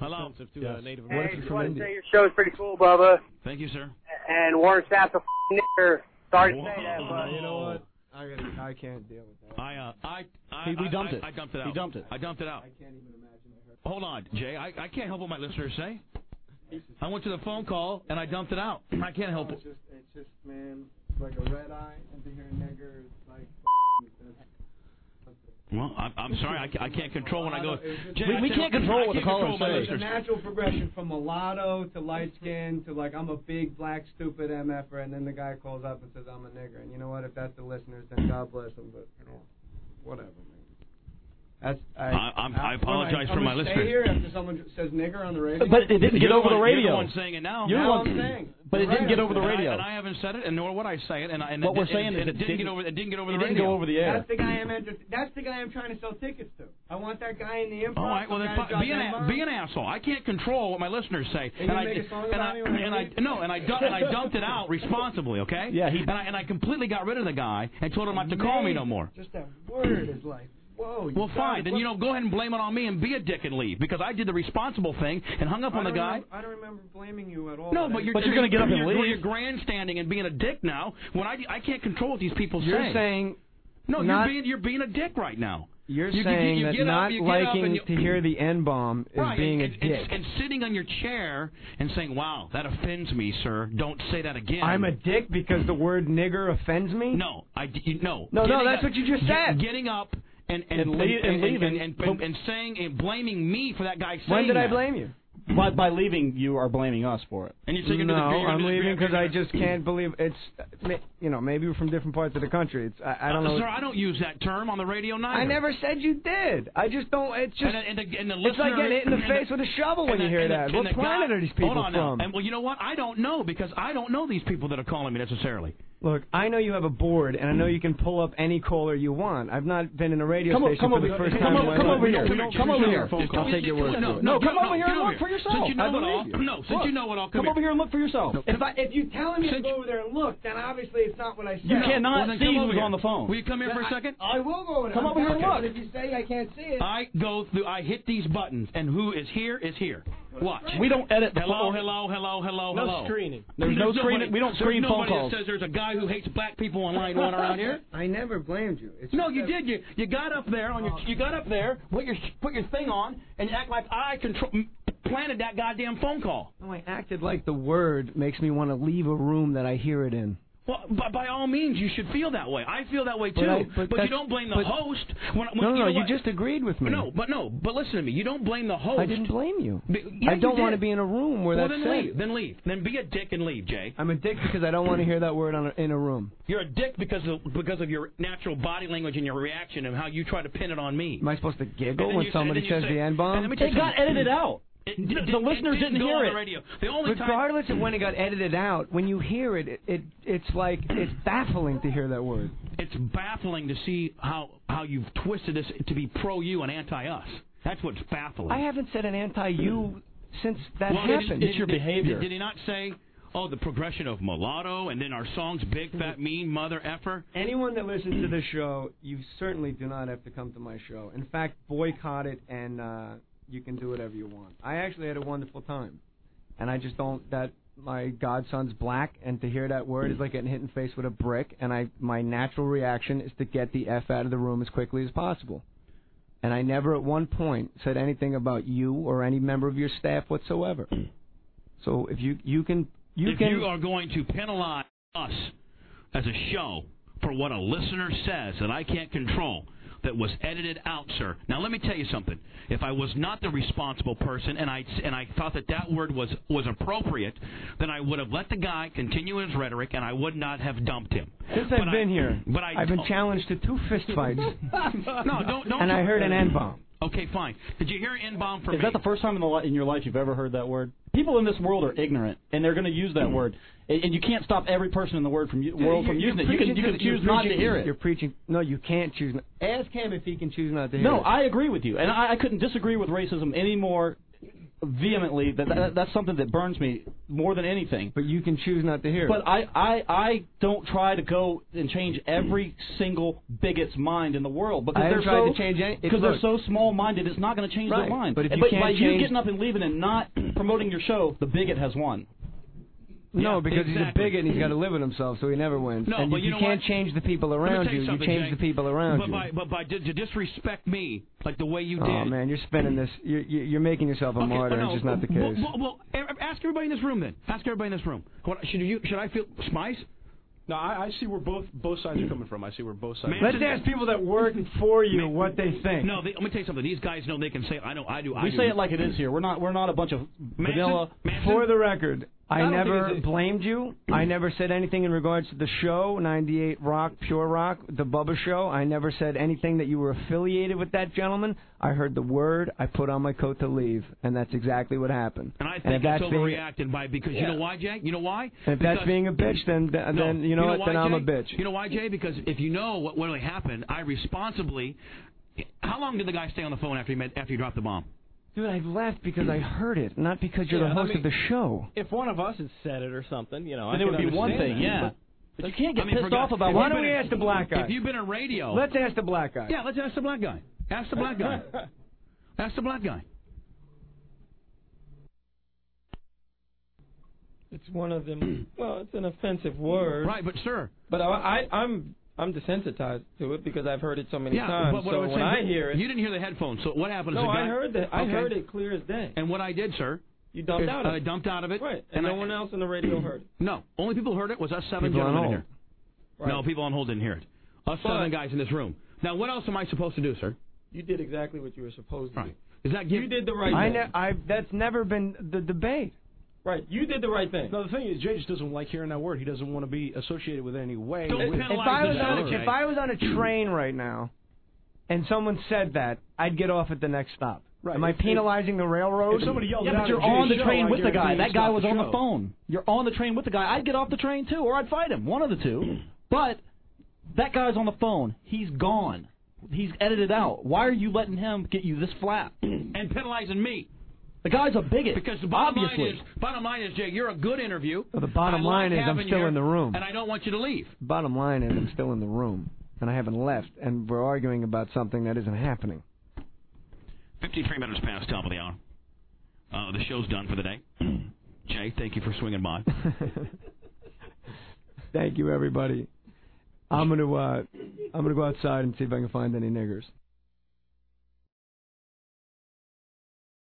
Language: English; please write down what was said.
Hello. offensive to Native Hey, Americans. I just want to say your show is pretty cool, Bubba. Thank you, sir. And Warren Sapp's a nigger. Sorry to say that, but You know what? I can't deal with that. We dumped it. I dumped it out. He dumped it. I dumped it out. I can't even imagine. Hold on, Jay. I can't help what my listeners say. I went to the phone call and I dumped it out. I can't help it. It's just, man, like a red eye, and to hear nigger is like. Well, I'm sorry. I can't control when I go. Jay, we can't control what the callers say. It's a natural progression from mulatto to light skin to like I'm a big black stupid MFer, and then the guy calls up and says I'm a nigger. And you know what? If that's the listeners, then God bless them. But you know, whatever, man. I apologize for my listeners. Stay here after someone says nigger on the radio. But it didn't get over the radio. You're the one saying it now. You're the Now one I'm saying. But it didn't get over the radio. And I haven't said it, and nor would I say it. And what we're saying is it didn't get over. It didn't get over the radio. It didn't go over the air. That's the guy I'm trying to sell tickets to. I want that guy in the improv. All right, well then be an asshole. I can't control what my listeners say. And I dumped it out responsibly, okay? Yeah, and I completely got rid of the guy and told him not to call me no more. Just that word is like, whoa. Well, fine. Then go ahead and blame it on me and be a dick and leave because I did the responsible thing and hung up on the guy. I don't remember blaming you at all. No, but you're going to get up and leave. You're grandstanding and being a dick now when I can't control what these people say. You're saying no, you're being a dick right now. You're saying that not liking to hear the N-bomb is being a dick. And sitting on your chair and saying, wow, that offends me, sir. Don't say that again. I'm a dick because the word nigger offends me? No. No, that's what you just said. Getting up and leaving and saying and blaming me for that guy saying When did I that. blame you? By leaving, you are blaming us for it. And you're no, I'm leaving because I just can't believe it's. Maybe we're from different parts of the country. It's I don't know. Sir, I don't use that term on the radio neither. I never said you did. I just don't. It's just. It's like getting hit in the face with a shovel when you hear that. What planet are these people from? Now. And well, you know what? I don't know because I don't know these people that are calling me necessarily. Look, I know you have a board, and I know you can pull up any caller you want. I've not been in a radio station for the first time. Come over here. Come over here. I'll take your word. No, come over here and look for yourself. Since you know it all, since you know it all, come over here and look for yourself. If you telling me to go over there and look, then obviously it's not what I said. You cannot see who's on the phone. Will you come here for a second? I will go over there. Come over here and look. But if you say I can't see it, I hit these buttons, and who is here is here. Watch. We don't edit the phone. Hello. No screening. There's no screening. We don't screen phone calls. There's nobody that says there's a guy who hates black people on line one around here. I never blamed you. No, you did. You got up there you got up there, put your thing on, and you act like I planted that goddamn phone call. No, I acted like the word makes me want to leave a room that I hear it in. Well, by all means, you should feel that way. I feel that way too. But you don't blame the host. You just agreed with me. But listen to me. You don't blame the host. I didn't blame you. Yeah, I don't want to be in a room where that's said. Then leave. Then be a dick and leave, Jay. I'm a dick because I don't want to hear that word in a room. You're a dick because of your natural body language and your reaction and how you try to pin it on me. Am I supposed to giggle when somebody says the N-bomb? It got edited out. The listeners didn't hear it. Regardless of when it got edited out, when you hear it, it's baffling to hear that word. It's baffling to see how you've twisted this to be pro-you and anti-us. That's what's baffling. I haven't said an anti-you since that happened. It's your behavior. Did he not say, the progression of mulatto, and then our songs, Big Fat Mean Mother Effer? Anyone that listens to this show, you certainly do not have to come to my show. In fact, boycott it and... you can do whatever you want. I actually had a wonderful time. And I just don't, my godson's black, and to hear that word is like getting hit in the face with a brick, and my natural reaction is to get the F out of the room as quickly as possible. And I never at one point said anything about you or any member of your staff whatsoever. So if you are going to penalize us as a show for what a listener says that I can't control, that was edited out, sir. Now, let me tell you something. If I was not the responsible person and I thought that word was appropriate, then I would have let the guy continue his rhetoric and I would not have dumped him. Since I've been here, I've been challenged to 2 fistfights. Don't. And I heard an N-bomb. Okay, fine. Did you hear N-bomb from me? Is that the first time in your life you've ever heard that word? People in this world are ignorant, and they're going to use that word. And you can't stop every person in the world from using it. You can choose not to hear it. You're preaching. No, you can't choose. Ask him if he can choose not to hear it. No, I agree with you. And I couldn't disagree with racism any more vehemently that that's something that burns me more than anything. But you can choose not to hear But it. I don't try to go and change every single bigot's mind in the world because I haven't they're tried so to change any. because they're so small-minded. It's not going to change Right. their mind. But if you by can't you change- getting up and leaving and not promoting your show, the bigot has won. No, Yeah, because he's a exactly. bigot and he's got to live with himself, so he never wins. No, and but if you you know can't what? change the people Let me around tell you you, something, change Jay. the people around But you. by to disrespect me like the way you did. Oh man, you're spinning this. You're making yourself a Okay, martyr. no, It's just not the case. Well, ask everybody in this room then. Ask everybody in this room. Should I feel Spice? No, I see where both sides are coming from. I see where both sides. Man, Let's ask people that work for you what they think. No, let me tell you something. These guys know they can say, I know, I do. We say it like it is here. We're not a bunch of vanilla. For the record, I don't think never it's- blamed you. I never said anything in regards to the show, 98 Rock, Pure Rock, the Bubba Show. I never said anything that you were affiliated with that gentleman. I heard the word. I put on my coat to leave, and that's exactly what happened. And I if think it's that's being, overreacted because you know why, Jay? You know why? if that's being a bitch, then you know what? why, Then I'm a Jay? bitch. You know why, Jay? Because if you know what really happened, I responsibly. How long did the guy stay on the phone after he dropped the bomb? Dude, I left because I heard it, not because you're the Yeah, I host mean, of the show. If one of us had said it or something, you know, I Then it would could be one understand thing, that, yeah. But you can't get I mean, pissed for off God- about if Why you've don't been we in- ask the black guy? If you've been in radio, Let's ask the black guy. yeah, let's ask the black guy. Ask the black guy. Ask the black guy. It's one of them. Well, it's an offensive word. Right, but sir. But I'm desensitized to it because I've heard it so many times. but what So I was when saying, I hear it, you didn't hear the headphones. So what happened? Is no, the guy, I heard that. I Okay. heard it clear as day. And what I did, sir, You dumped out of I it. dumped out of it. Right, and no one else on the radio heard it. No, only people who heard it was us seven People on gentlemen in hold. here. No, people on hold didn't hear it. Us seven guys in this room. Now, what else am I supposed to do, sir? You did exactly what you were supposed to Right. Is that do. You did the right thing. That's never been the debate. Right, you did the right thing. No, the thing is, Jay just doesn't like hearing that word. He doesn't want to be associated with any way. Don't with- penalize If I was on a train right now, and someone said that, I'd get off at the next stop. Right. Am I penalizing the railroad? If somebody yelled Yeah, it but out you're at Jay's on the show, train I with the guy. guarantee That he'd guy stop was the on the show. phone. You're on the train with the guy. I'd get off the train too, or I'd fight him. One of the two. But that guy's on the phone. He's gone. He's edited out. Why are you letting him get you this flat? and penalizing me. The guy's a bigot. Because the obviously. bottom line is, Jay, you're a good interview. Well, the bottom I line like is I'm having still you, in the room. and I don't want you to leave. Bottom line is I'm still in the room, and I haven't left, and we're arguing about something that isn't happening. 53 minutes past top of the hour. The show's done for the day. Jay, thank you for swinging by. Thank you, everybody. I'm gonna go outside and see if I can find any niggers.